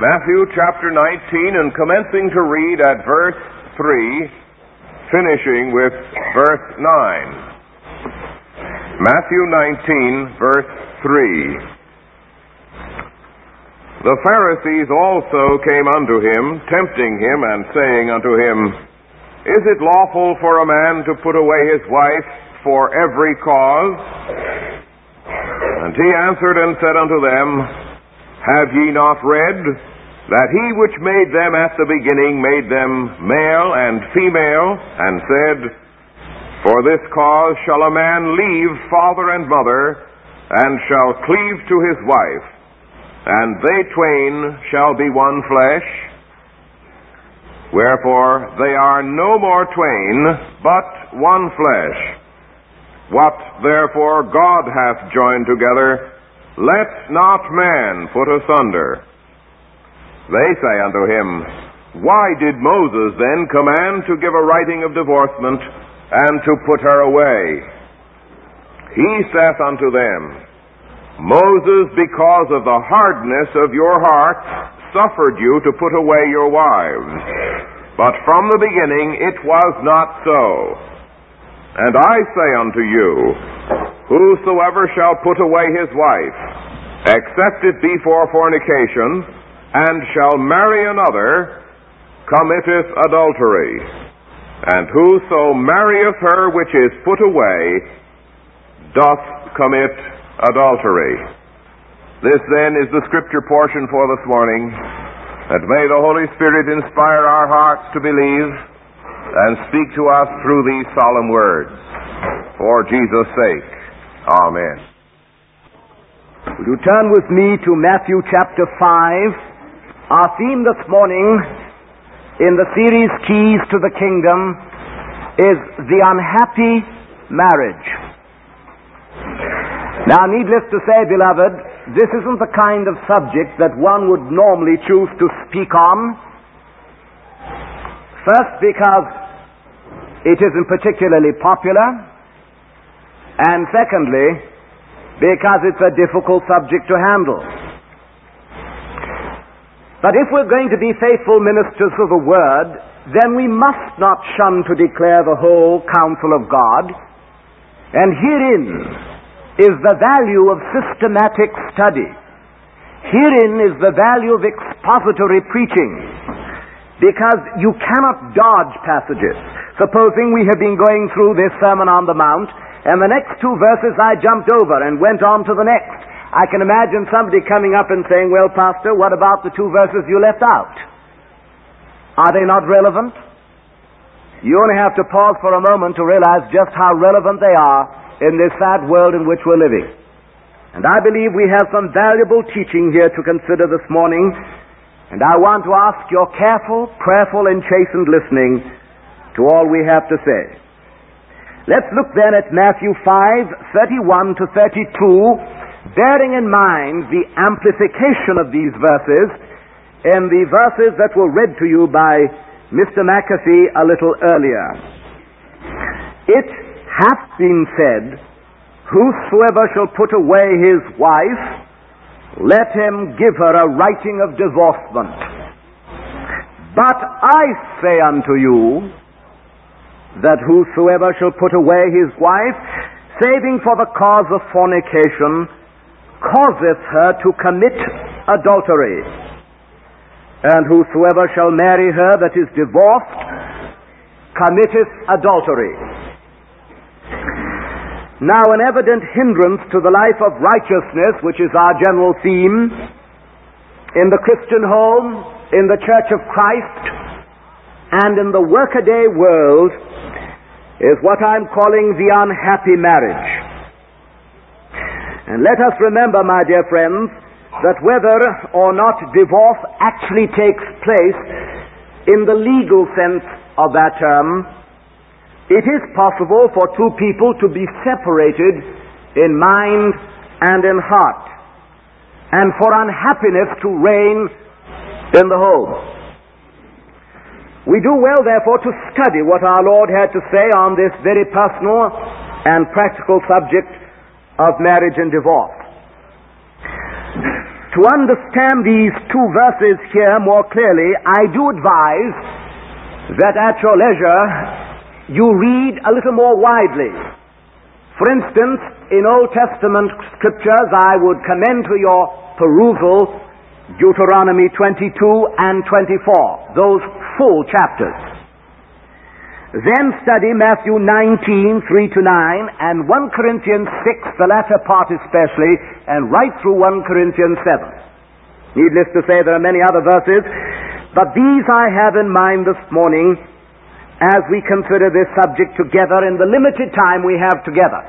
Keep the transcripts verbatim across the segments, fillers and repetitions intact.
Matthew chapter nineteen, and commencing to read at verse three, finishing with verse nine. Matthew nineteen, verse three. The Pharisees also came unto him, tempting him, and saying unto him, Is it lawful for a man to put away his wife for every cause? And he answered and said unto them, Have ye not read that he which made them at the beginning made them male and female, and said, For this cause shall a man leave father and mother, and shall cleave to his wife, and they twain shall be one flesh? Wherefore they are no more twain, but one flesh. What therefore God hath joined together, let not man put asunder. They say unto him, Why did Moses then command to give a writing of divorcement, and to put her away? He saith unto them, Moses, because of the hardness of your hearts, suffered you to put away your wives. But from the beginning it was not so. And I say unto you, Whosoever shall put away his wife, except it be for fornication, and shall marry another, committeth adultery. And whoso marrieth her which is put away, doth commit adultery. This then is the scripture portion for this morning, and may the Holy Spirit inspire our hearts to believe and speak to us through these solemn words. For Jesus' sake, amen. Would you turn with me to Matthew chapter five? Our theme this morning in the series Keys to the Kingdom is the unhappy marriage. Now, needless to say, beloved, this isn't the kind of subject that one would normally choose to speak on. First, because it isn't particularly popular, and secondly, because it's a difficult subject to handle. But if we're going to be faithful ministers of the Word, then we must not shun to declare the whole counsel of God. And herein is the value of systematic study. Herein is the value of expository preaching. Because you cannot dodge passages. Supposing we have been going through this Sermon on the Mount, and the next two verses I jumped over and went on to the next. I can imagine somebody coming up and saying, Well, Pastor, what about the two verses you left out? Are they not relevant? You only have to pause for a moment to realize just how relevant they are in this sad world in which we're living. And I believe we have some valuable teaching here to consider this morning, and I want to ask your careful, prayerful, and chastened listening to all we have to say. Let's look then at Matthew five, thirty-one to thirty-two, bearing in mind the amplification of these verses in the verses that were read to you by Mister McAfee a little earlier. It hath been said, Whosoever shall put away his wife, let him give her a writing of divorcement. But I say unto you, that whosoever shall put away his wife, saving for the cause of fornication, causeth her to commit adultery. And whosoever shall marry her that is divorced, committeth adultery. Now, an evident hindrance to the life of righteousness, which is our general theme, in the Christian home, in the Church of Christ, and in the workaday world, is what I'm calling the unhappy marriage. And let us remember, my dear friends, that whether or not divorce actually takes place in the legal sense of that term, it is possible for two people to be separated in mind and in heart, and for unhappiness to reign in the home. We do well, therefore, to study what our Lord had to say on this very personal and practical subject of marriage and divorce. To understand these two verses here more clearly, I do advise that at your leisure you read a little more widely. For instance, in Old Testament scriptures, I would commend to your perusal Deuteronomy twenty-two and twenty-four, those full chapters. Then study Matthew nineteen, three to nine, and First Corinthians six, the latter part especially, and right through First Corinthians seven. Needless to say, there are many other verses, but these I have in mind this morning as we consider this subject together in the limited time we have together.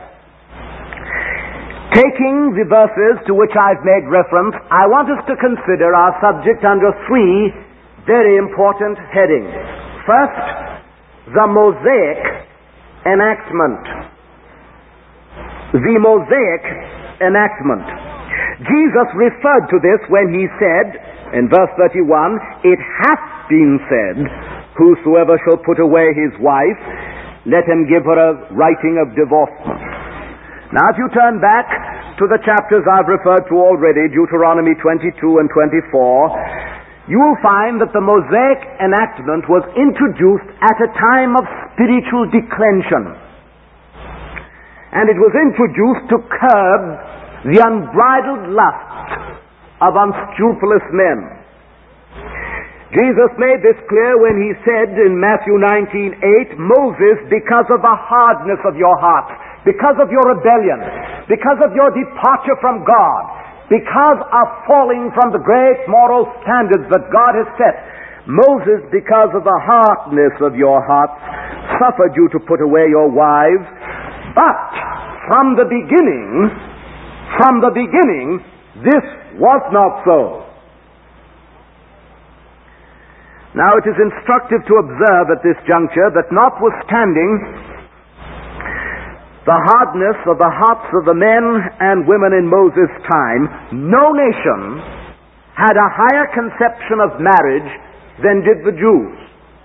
Taking the verses to which I've made reference, I want us to consider our subject under three very important headings. First, the Mosaic enactment. The Mosaic enactment. Jesus referred to this when he said, in verse thirty-one, "It hath been said, whosoever shall put away his wife, let him give her a writing of divorcement." Now if you turn back to the chapters I've referred to already, Deuteronomy twenty-two and twenty-four, you will find that the Mosaic enactment was introduced at a time of spiritual declension. And it was introduced to curb the unbridled lust of unscrupulous men. Jesus made this clear when he said in Matthew nineteen eight, "Moses, because of the hardness of your heart, because of your rebellion, because of your departure from God, because of falling from the great moral standards that God has set, Moses, because of the hardness of your hearts, suffered you to put away your wives. But from the beginning, from the beginning, this was not so." Now it is instructive to observe at this juncture that notwithstanding the hardness of the hearts of the men and women in Moses' time, no nation had a higher conception of marriage than did the Jews.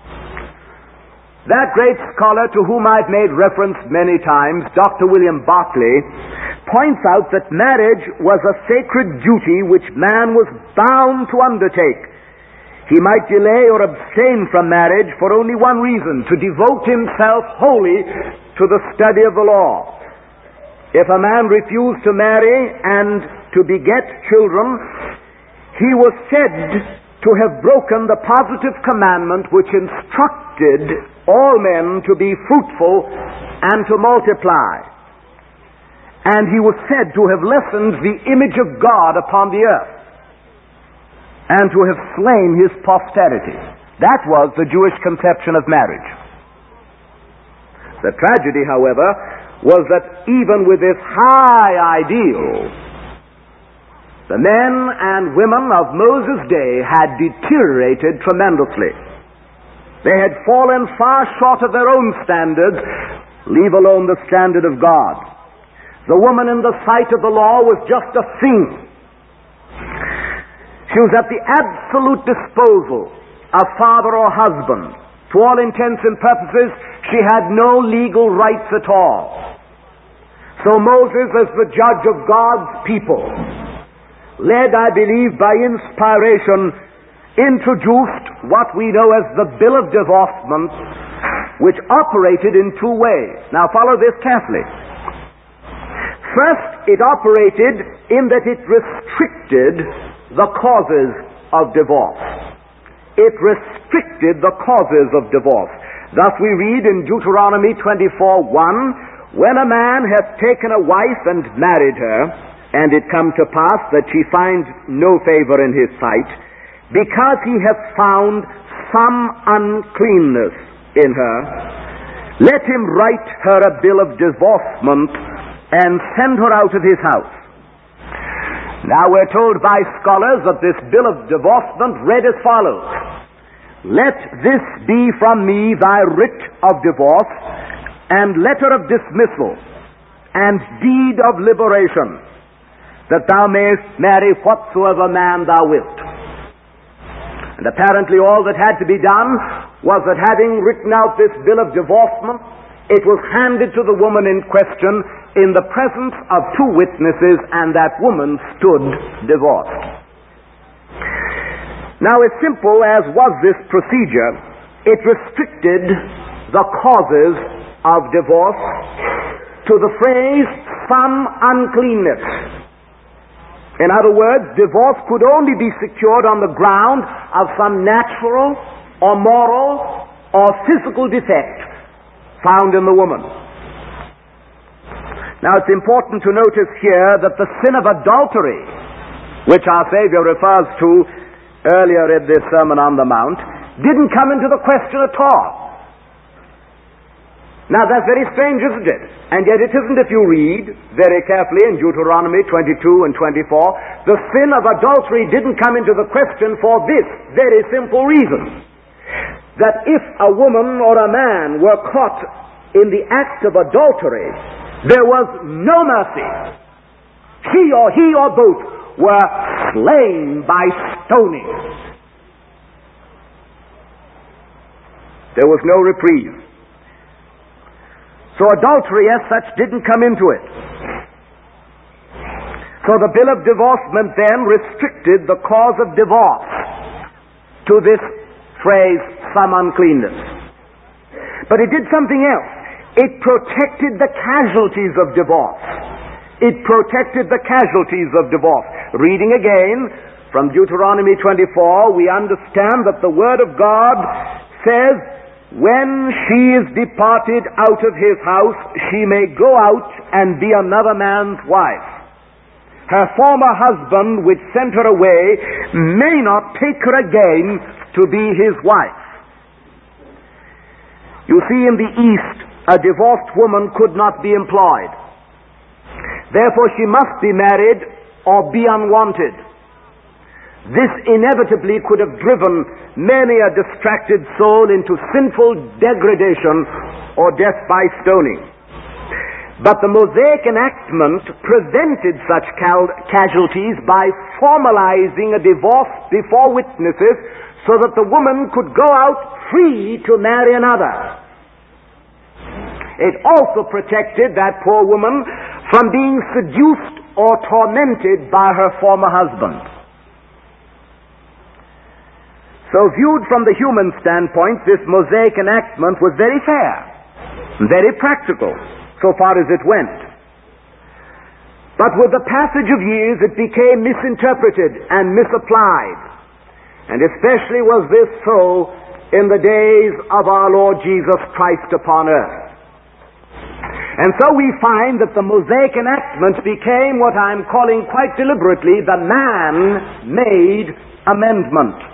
That great scholar to whom I've made reference many times, Doctor William Barclay, points out that marriage was a sacred duty which man was bound to undertake. He might delay or abstain from marriage for only one reason: to devote himself wholly to the study of the law. If a man refused to marry and to beget children, he was said to have broken the positive commandment which instructed all men to be fruitful and to multiply. And he was said to have lessened the image of God upon the earth, and to have slain his posterity. That was the Jewish conception of marriage. The tragedy, however, was that even with this high ideal, the men and women of Moses' day had deteriorated tremendously. They had fallen far short of their own standards, leave alone the standard of God. The woman in the sight of the law was just a thing. She was at the absolute disposal of father or husband. To all intents and purposes, she had no legal rights at all. So Moses, as the judge of God's people, led, I believe, by inspiration, introduced what we know as the Bill of Divorcement, which operated in two ways. Now follow this carefully. First, it operated in that it restricted the causes of divorce. It restricted the causes of divorce. Thus we read in Deuteronomy twenty-four one, "When a man hath taken a wife and married her, and it come to pass that she find no favor in his sight, because he hath found some uncleanness in her, let him write her a bill of divorcement and send her out of his house." Now we're told by scholars that this bill of divorcement read as follows: "Let this be from me thy writ of divorce, and letter of dismissal, and deed of liberation, that thou mayest marry whatsoever man thou wilt." And apparently all that had to be done was that, having written out this bill of divorcement, it was handed to the woman in question in the presence of two witnesses, and that woman stood divorced. Now, as simple as was this procedure, it restricted the causes of divorce to the phrase, some uncleanness. In other words, divorce could only be secured on the ground of some natural or moral or physical defect found in the woman. Now, it's important to notice here that the sin of adultery, which our Savior refers to earlier in this Sermon on the Mount, didn't come into the question at all. Now, that's very strange, isn't it? And yet it isn't if you read very carefully in Deuteronomy twenty-two and twenty-four. The sin of adultery didn't come into the question for this very simple reason, that if a woman or a man were caught in the act of adultery, there was no mercy. She or he or both were slain by stoning. There was no reprieve. So adultery as such didn't come into it. So the bill of divorcement then restricted the cause of divorce to this phrase, some uncleanness. But it did something else. It protected the casualties of divorce. It protected the casualties of divorce. Reading again from Deuteronomy twenty-four, we understand that the Word of God says, when she is departed out of his house, she may go out and be another man's wife. Her former husband, which sent her away, may not take her again to be his wife. You see, in the East, a divorced woman could not be employed. Therefore, she must be married or be unwanted. This inevitably could have driven many a distracted soul into sinful degradation or death by stoning. But the Mosaic enactment prevented such cal- casualties by formalizing a divorce before witnesses so that the woman could go out free to marry another. It also protected that poor woman from being seduced or tormented by her former husband. So viewed from the human standpoint, this Mosaic enactment was very fair, very practical, so far as it went. But with the passage of years, it became misinterpreted and misapplied. And especially was this so in the days of our Lord Jesus Christ upon earth. And so we find that the Mosaic enactment became what I'm calling quite deliberately the man-made amendment.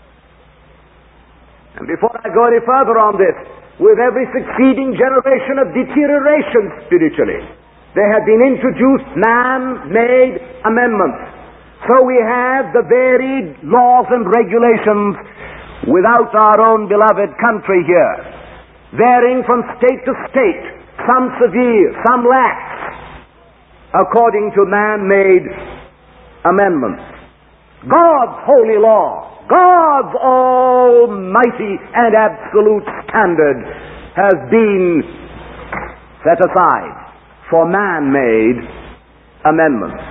And before I go any further on this, with every succeeding generation of deterioration spiritually, there have been introduced man-made amendments. So we have the varied laws and regulations without our own beloved country here, varying from state to state, some severe, some lax, according to man-made amendments. God's holy law, God's almighty and absolute standard has been set aside for man-made amendments.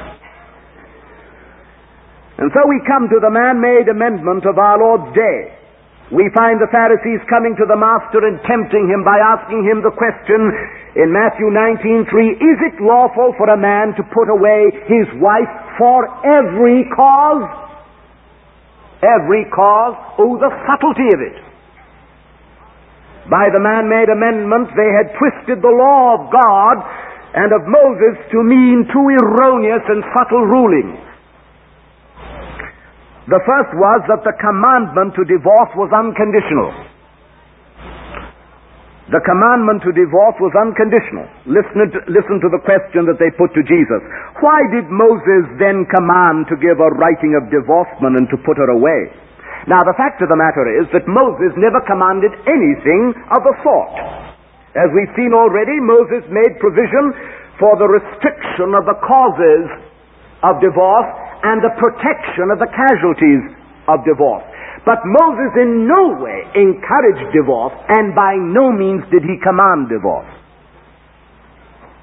And so we come to the man-made amendment of our Lord's day. We find the Pharisees coming to the Master and tempting him by asking him the question in Matthew nineteen three, is it lawful for a man to put away his wife for every cause? Every cause? Oh, the subtlety of it. By the man-made amendment, they had twisted the law of God and of Moses to mean two erroneous and subtle rulings. The first was that the commandment to divorce was unconditional. The commandment to divorce was unconditional. Listen to, listen to the question that they put to Jesus. Why did Moses then command to give a writing of divorcement and to put her away? Now, the fact of the matter is that Moses never commanded anything of the sort. As we've seen already, Moses made provision for the restriction of the causes of divorce and the protection of the casualties of divorce. But Moses in no way encouraged divorce, and by no means did he command divorce.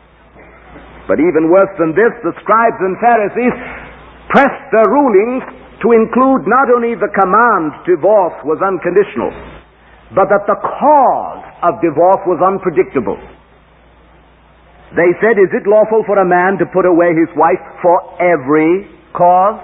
But even worse than this, the scribes and Pharisees pressed their rulings to include not only the command divorce was unconditional, but that the cause of divorce was unpredictable. They said, is it lawful for a man to put away his wife for every cause?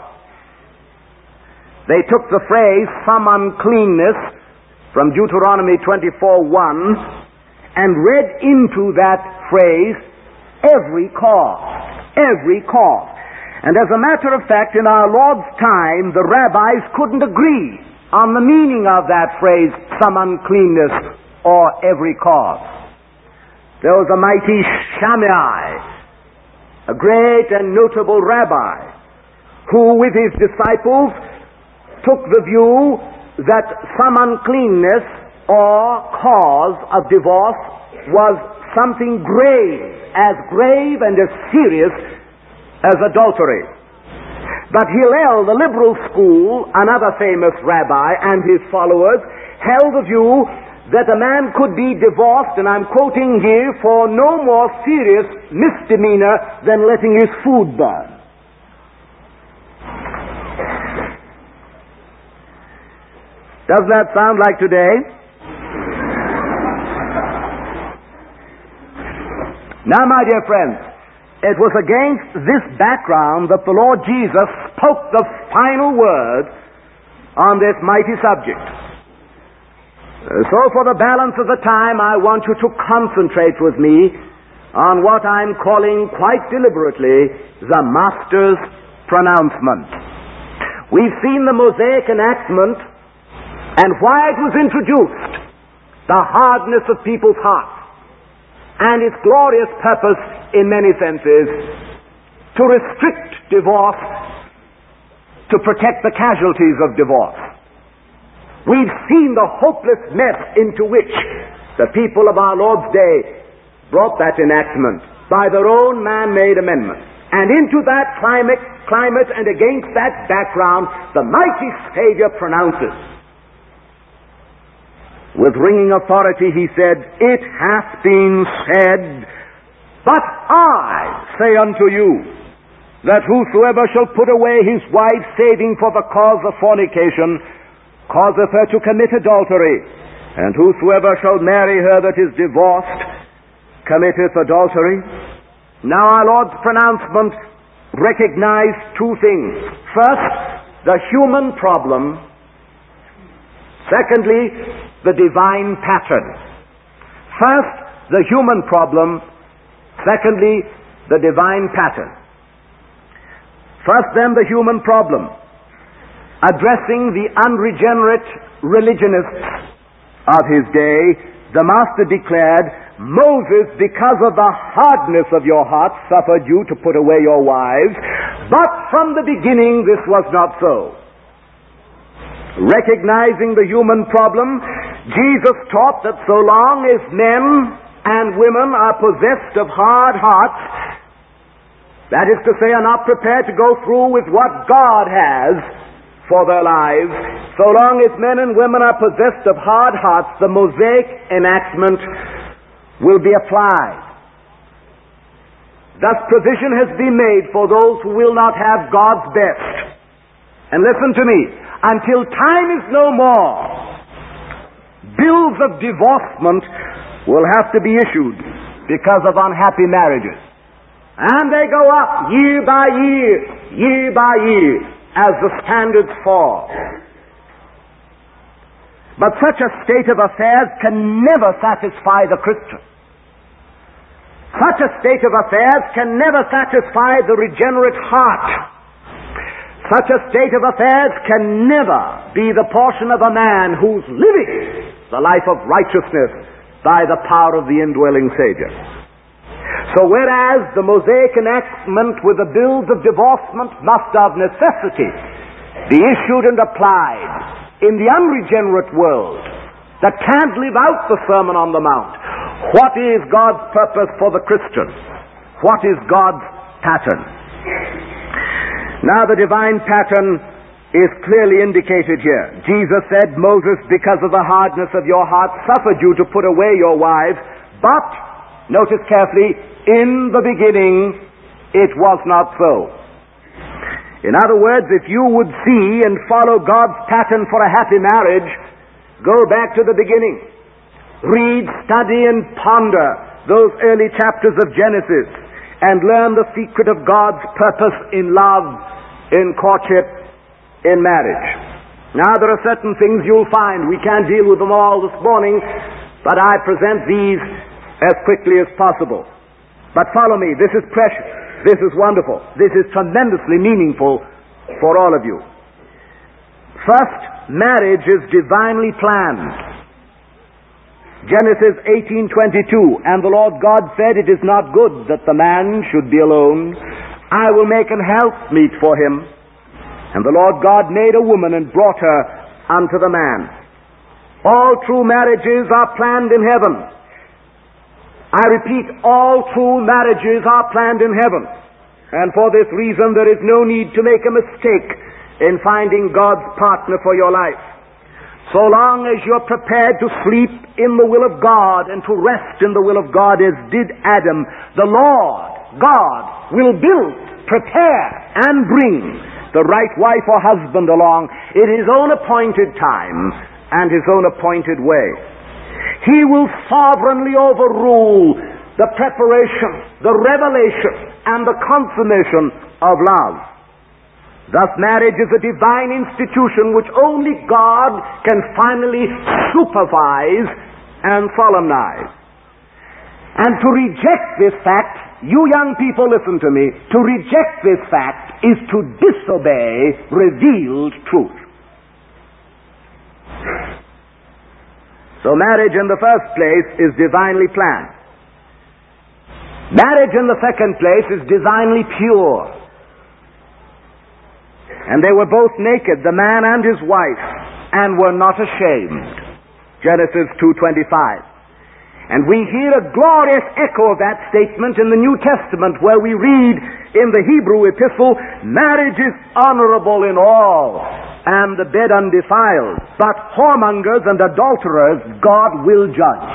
They took the phrase, some uncleanness, from Deuteronomy twenty-four one, and read into that phrase every cause. Every cause. And as a matter of fact, in our Lord's time, the rabbis couldn't agree on the meaning of that phrase, some uncleanness or every cause. There was a mighty Shammai, a great and notable rabbi, who with his disciples took the view that some uncleanness or cause of divorce was something grave, as grave and as serious as adultery. But Hillel, the liberal school, another famous rabbi, and his followers, held the view that a man could be divorced, and I'm quoting here, for no more serious misdemeanor than letting his food burn. Doesn't that sound like today? Now, my dear friends, it was against this background that the Lord Jesus spoke the final word on this mighty subject. So for the balance of the time, I want you to concentrate with me on what I'm calling quite deliberately the Master's pronouncement. We've seen the Mosaic enactment and why it was introduced, the hardness of people's hearts, and its glorious purpose in many senses to restrict divorce, to protect the casualties of divorce. We've seen the hopeless mess into which the people of our Lord's day brought that enactment by their own man-made amendments. And into that climate, climate and against that background, the mighty Savior pronounces. With ringing authority he said, "It hath been said, but I say unto you, that whosoever shall put away his wife saving for the cause of fornication, causeth her to commit adultery, and whosoever shall marry her that is divorced, committeth adultery." Now our Lord's pronouncement recognized two things. First, the human problem. Secondly, the divine pattern. First, the human problem. Secondly, the divine pattern. First, then, the human problem. Addressing the unregenerate religionists of his day, the Master declared, "Moses, because of the hardness of your hearts, suffered you to put away your wives, but from the beginning this was not so." Recognizing the human problem, Jesus taught that so long as men and women are possessed of hard hearts, that is to say, are not prepared to go through with what God has for their lives, so long as men and women are possessed of hard hearts, the Mosaic enactment will be applied. Thus provision has been made for those who will not have God's best. And listen to me, until time is no more, bills of divorcement will have to be issued because of unhappy marriages. And they go up year by year, year by year, as the standards fall. But such a state of affairs can never satisfy the Christian. Such a state of affairs can never satisfy the regenerate heart. Such a state of affairs can never be the portion of a man who's living the life of righteousness by the power of the indwelling Savior. So whereas the Mosaic enactment with the bills of divorcement must of necessity be issued and applied in the unregenerate world that can't live out the Sermon on the Mount, what is God's purpose for the Christian? What is God's pattern? Now the divine pattern is clearly indicated here. Jesus said, "Moses, because of the hardness of your heart, suffered you to put away your wives, but," notice carefully, "in the beginning it was not so." In other words, if you would see and follow God's pattern for a happy marriage, go back to the beginning. Read, study, and ponder those early chapters of Genesis and learn the secret of God's purpose in love, in courtship, in marriage. Now, there are certain things you'll find. We can't deal with them all this morning, but I present these as quickly as possible. But follow me. This is precious. This is wonderful. This is tremendously meaningful for all of you. First, marriage is divinely planned. Genesis eighteen twenty-two, and the Lord God said, "It is not good that the man should be alone. I will make an helpmeet for him." And the Lord God made a woman and brought her unto the man. All true marriages are planned in heaven. I repeat, all true marriages are planned in heaven. And for this reason, there is no need to make a mistake in finding God's partner for your life. So long as you're prepared to sleep in the will of God and to rest in the will of God as did Adam, the Lord God will build, prepare, and bring the right wife or husband along in His own appointed time and His own appointed way. He will sovereignly overrule the preparation, the revelation, and the consummation of love. Thus, marriage is a divine institution which only God can finally supervise and solemnize. And to reject this fact, you young people listen to me, to reject this fact is to disobey revealed truth. So marriage in the first place is divinely planned. Marriage in the second place is divinely pure. And they were both naked, the man and his wife, and were not ashamed. Genesis two twenty-five. And we hear a glorious echo of that statement in the New Testament, where we read in the Hebrew epistle, "Marriage is honorable in all, and the bed undefiled, but whoremongers and adulterers God will judge."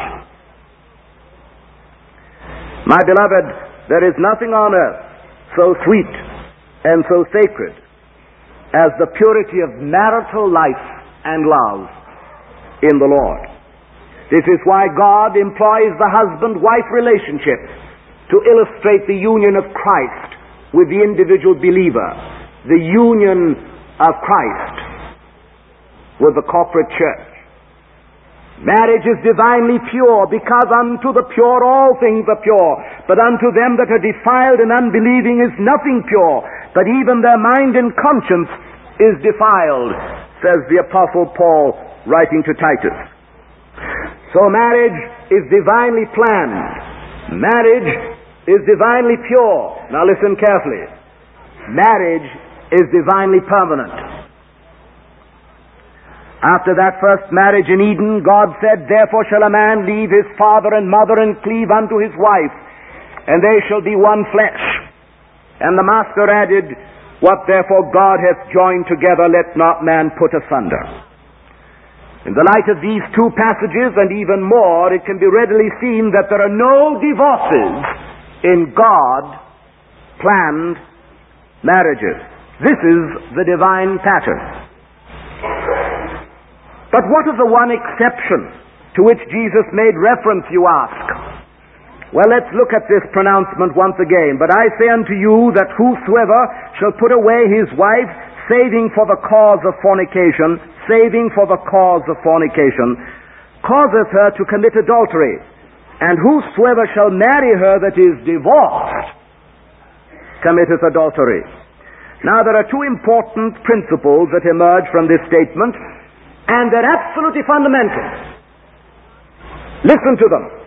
My beloved, there is nothing on earth so sweet and so sacred as the purity of marital life and love in the Lord. This is why God employs the husband-wife relationship to illustrate the union of Christ with the individual believer, the union of Christ with the corporate church. Marriage is divinely pure, because unto the pure all things are pure, but unto them that are defiled and unbelieving is nothing pure, but even their mind and conscience is defiled, says the Apostle Paul, writing to Titus. So marriage is divinely planned. Marriage is divinely pure. Now listen carefully. Marriage is divinely permanent. After that first marriage in Eden, God said, "Therefore shall a man leave his father and mother and cleave unto his wife, and they shall be one flesh." And the Master added, "What therefore God hath joined together, let not man put asunder." In the light of these two passages, and even more, it can be readily seen that there are no divorces in God-planned marriages. This is the divine pattern. But what is the one exception to which Jesus made reference, you ask? Well, let's look at this pronouncement once again. "But I say unto you that whosoever shall put away his wife, saving for the cause of fornication, saving for the cause of fornication, causeth her to commit adultery. And whosoever shall marry her that is divorced, committeth adultery." Now, there are two important principles that emerge from this statement, and they're absolutely fundamental. Listen to them.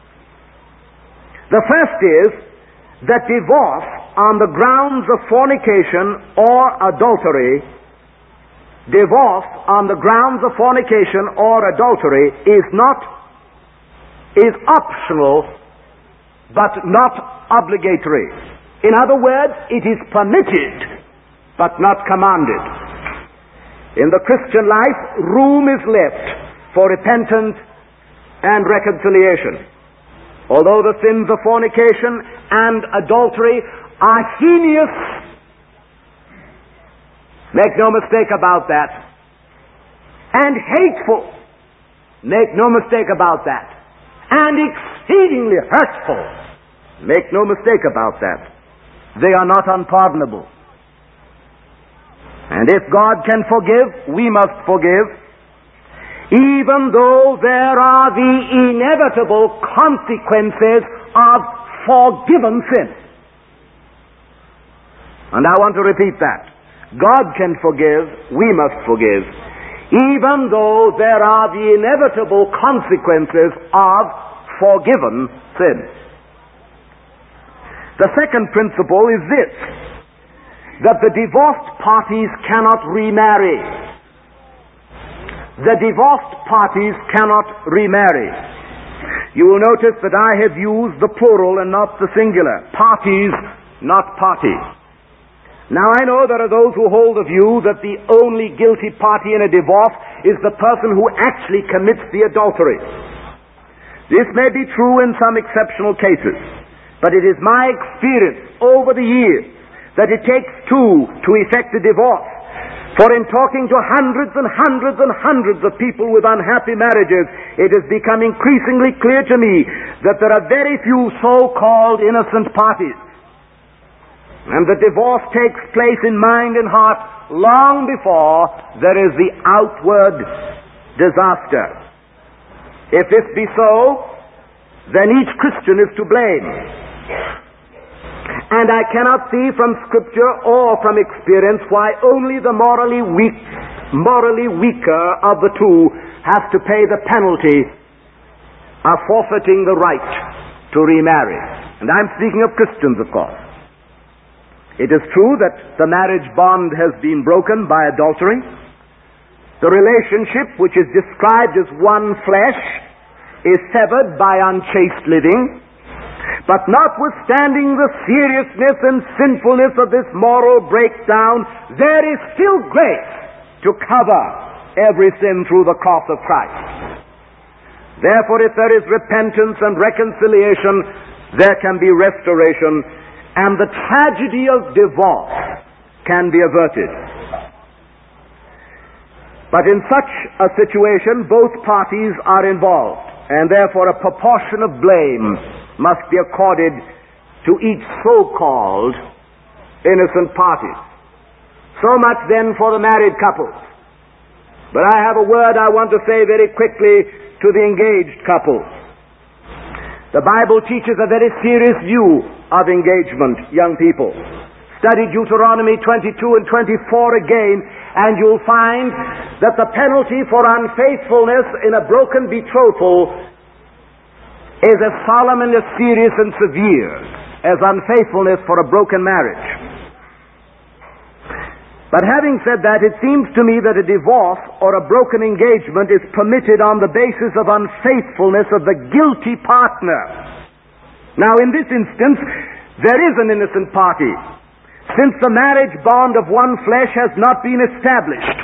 The first is that divorce on the grounds of fornication or adultery, divorce on the grounds of fornication or adultery is not, is optional, but not obligatory. In other words, it is permitted, but not commanded. In the Christian life, room is left for repentance and reconciliation. Although the sins of fornication and adultery are heinous Make no mistake about that. And hateful. Make no mistake about that. And exceedingly hurtful. Make no mistake about that. They are not unpardonable. And if God can forgive, we must forgive, even though there are the inevitable consequences of forgiven sin. And I want to repeat that. God can forgive, we must forgive, even though there are the inevitable consequences of forgiven sin. The second principle is this, that the divorced parties cannot remarry. The divorced parties cannot remarry. You will notice that I have used the plural and not the singular. Parties, not parties. Now I know there are those who hold the view that the only guilty party in a divorce is the person who actually commits the adultery. This may be true in some exceptional cases, but it is my experience over the years that it takes two to effect a divorce. For in talking to hundreds and hundreds and hundreds of people with unhappy marriages, it has become increasingly clear to me that there are very few so-called innocent parties. And the divorce takes place in mind and heart long before there is the outward disaster. If this be so, then each Christian is to blame. And I cannot see from Scripture or from experience why only the morally weak, morally weaker of the two has to pay the penalty of forfeiting the right to remarry. And I'm speaking of Christians, of course. It is true that the marriage bond has been broken by adultery. The relationship, which is described as one flesh, is severed by unchaste living. But notwithstanding the seriousness and sinfulness of this moral breakdown, there is still grace to cover every sin through the cross of Christ. Therefore, if there is repentance and reconciliation, there can be restoration, and the tragedy of divorce can be averted. But in such a situation, both parties are involved, and therefore a proportion of blame must be accorded to each so-called innocent party. So much then for the married couples. But I have a word I want to say very quickly to the engaged couples. The Bible teaches a very serious view of engagement, young people. Study Deuteronomy twenty-two and twenty-four again, and you'll find that the penalty for unfaithfulness in a broken betrothal is as solemn and as serious and severe as unfaithfulness for a broken marriage. But having said that, it seems to me that a divorce or a broken engagement is permitted on the basis of unfaithfulness of the guilty partner. Now, in this instance, there is an innocent party, since the marriage bond of one flesh has not been established.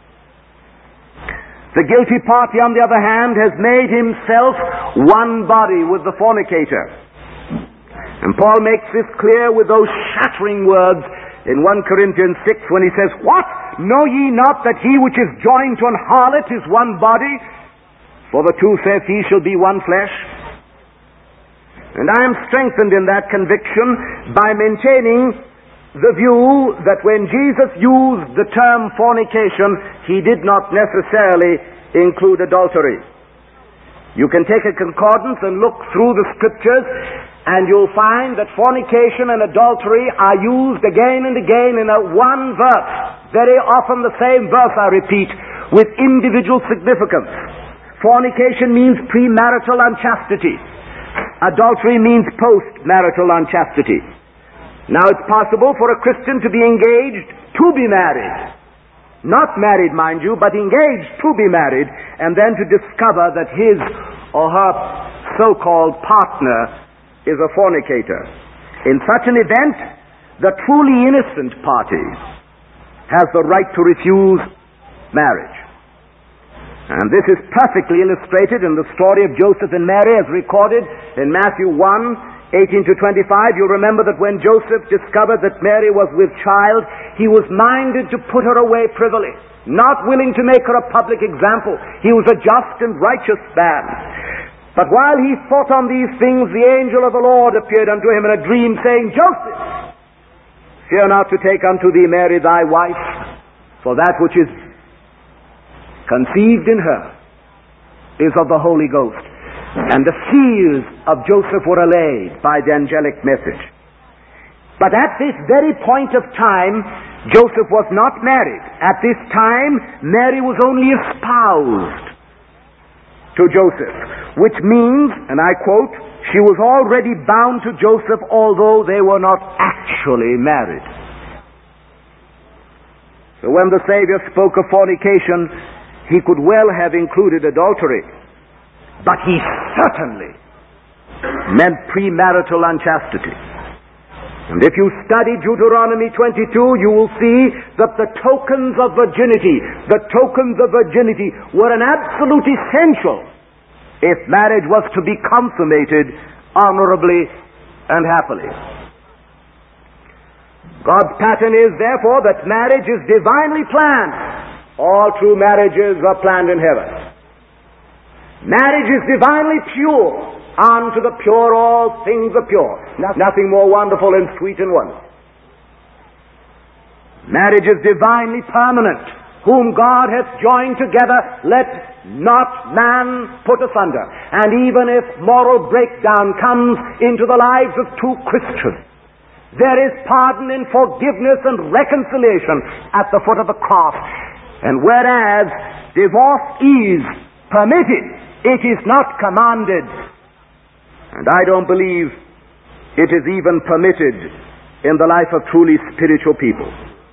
The guilty party, on the other hand, has made himself one body with the fornicator. And Paul makes this clear with those shattering words in First Corinthians six when he says, "What? Know ye not that he which is joined to an harlot is one body? For the two, saith he, shall be one flesh." And I am strengthened in that conviction by maintaining the view that when Jesus used the term fornication, he did not necessarily include adultery. You can take a concordance and look through the Scriptures, and you'll find that fornication and adultery are used again and again in a one verse. Very often the same verse, I repeat, with individual significance. Fornication means premarital unchastity. Adultery means post-marital unchastity. Now, it's possible for a Christian to be engaged to be married. Not married, mind you, but engaged to be married, and then to discover that his or her so-called partner is a fornicator. In such an event, the truly innocent party has the right to refuse marriage. And this is perfectly illustrated in the story of Joseph and Mary as recorded in Matthew one, eighteen to twenty-five, you'll remember that when Joseph discovered that Mary was with child, he was minded to put her away privily, not willing to make her a public example. He was a just and righteous man. But while he thought on these things, the angel of the Lord appeared unto him in a dream, saying, Joseph, fear not to take unto thee Mary thy wife, for that which is conceived in her is of the Holy Ghost. And the seals of Joseph were allayed by the angelic message. But at this very point of time, Joseph was not married. At this time, Mary was only espoused to Joseph, which means, and I quote, she was already bound to Joseph, although they were not actually married. So when the Savior spoke of fornication, he could well have included adultery, but he certainly meant premarital unchastity. And if you study Deuteronomy twenty-two, you will see that the tokens of virginity, the tokens of virginity were an absolute essential if marriage was to be consummated honorably and happily. God's pattern is, therefore, that marriage is divinely planned. All true marriages are planned in heaven. Marriage is divinely pure. Unto the pure all things are pure. Nothing more wonderful and sweet and wonderful. Marriage is divinely permanent. Whom God hath joined together, let not man put asunder. And even if moral breakdown comes into the lives of two Christians, there is pardon and forgiveness and reconciliation at the foot of the cross. And whereas divorce is permitted, it is not commanded. And I don't believe it is even permitted in the life of truly spiritual people.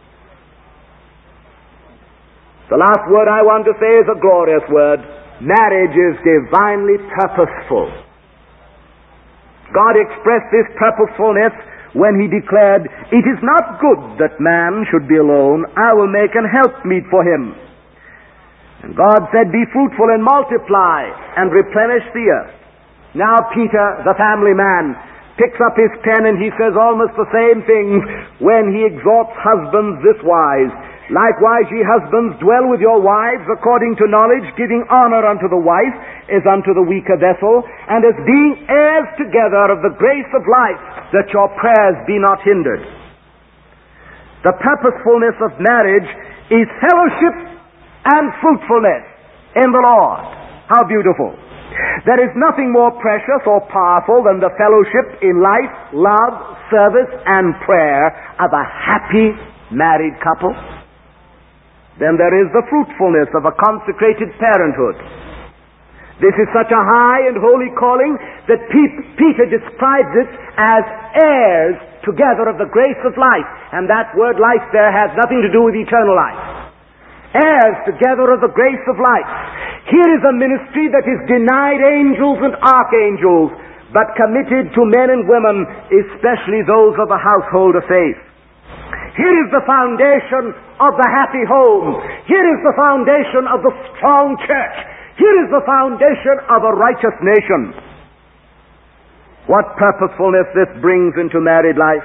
The last word I want to say is a glorious word. Marriage is divinely purposeful. God expressed this purposefulness when he declared, it is not good that man should be alone. I will make an helpmeet for him. And God said, be fruitful and multiply and replenish the earth. Now Peter, the family man, picks up his pen and he says almost the same things when he exhorts husbands this wise. Likewise, ye husbands, dwell with your wives according to knowledge, giving honor unto the wife as unto the weaker vessel, and as being heirs together of the grace of life, that your prayers be not hindered. The purposefulness of marriage is fellowship and fruitfulness in the Lord. How beautiful. There is nothing more precious or powerful than the fellowship in life, love, service, and prayer of a happy married couple. Then there is the fruitfulness of a consecrated parenthood. This is such a high and holy calling that Peter describes it as heirs together of the grace of life. And that word life there has nothing to do with eternal life. Heirs together of the grace of life. Here is a ministry that is denied angels and archangels, but committed to men and women, especially those of the household of faith. Here is the foundation of the happy home. Here is the foundation of the strong church. Here is the foundation of a righteous nation. What purposefulness this brings into married life.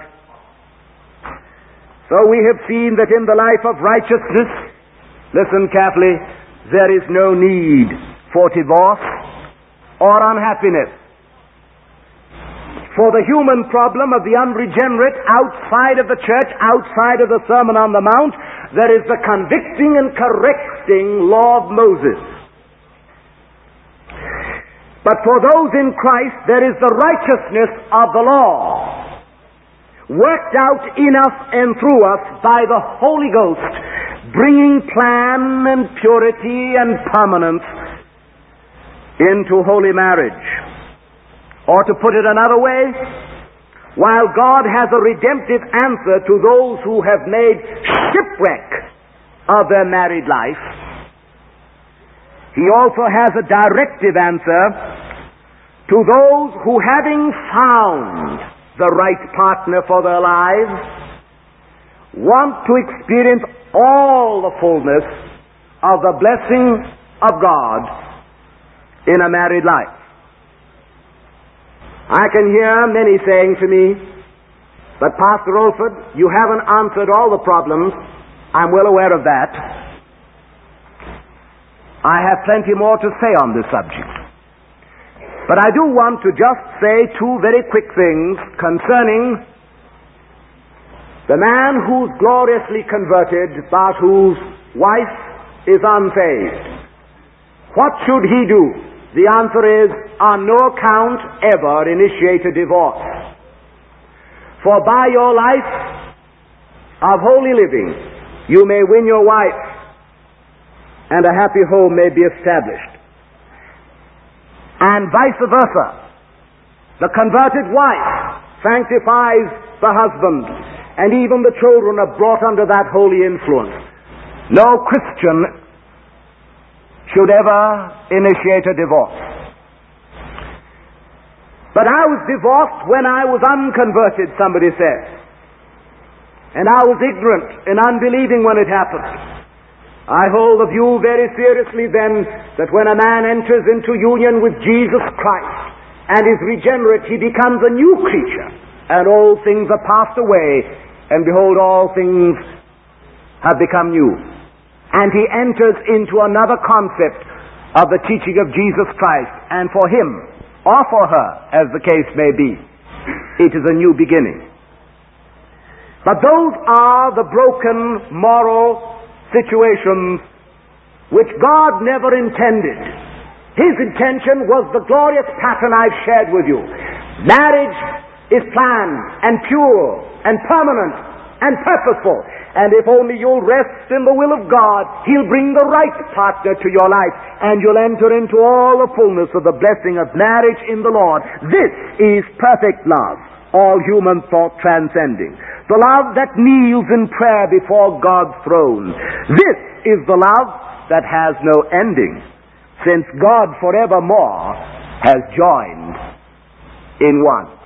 So we have seen that in the life of righteousness, listen carefully, there is no need for divorce or unhappiness. For the human problem of the unregenerate outside of the church, outside of the Sermon on the Mount, there is the convicting and correcting law of Moses. But for those in Christ, there is the righteousness of the law, worked out in us and through us by the Holy Ghost, bringing plan and purity and permanence into holy marriage. Or to put it another way, while God has a redemptive answer to those who have made shipwreck of their married life, He also has a directive answer to those who, having found the right partner for their lives, want to experience all the fullness of the blessing of God in a married life. I can hear many saying to me, but Pastor Olford, you haven't answered all the problems. I'm well aware of that. I have plenty more to say on this subject. But I do want to just say two very quick things concerning the man who's gloriously converted, but whose wife is unsaved. What should he do? The answer is, on no account ever initiate a divorce. For by your life of holy living, you may win your wife, and a happy home may be established. And vice versa. The converted wife sanctifies the husband, and even the children are brought under that holy influence. No Christian should ever initiate a divorce. But I was divorced when I was unconverted, somebody says. And I was ignorant and unbelieving when it happened. I hold the view very seriously then that when a man enters into union with Jesus Christ and is regenerate, he becomes a new creature, and old things are passed away, and behold, all things have become new. And he enters into another concept of the teaching of Jesus Christ, and for him, or for her, as the case may be, it is a new beginning. But those are the broken moral situations which God never intended. His intention was the glorious pattern I've shared with you. Marriage is planned and pure and permanent and purposeful. And if only you'll rest in the will of God, He'll bring the right partner to your life, and you'll enter into all the fullness of the blessing of marriage in the Lord. This is perfect love, all human thought transcending. The love that kneels in prayer before God's throne. This is the love that has no ending, since God forevermore has joined in one.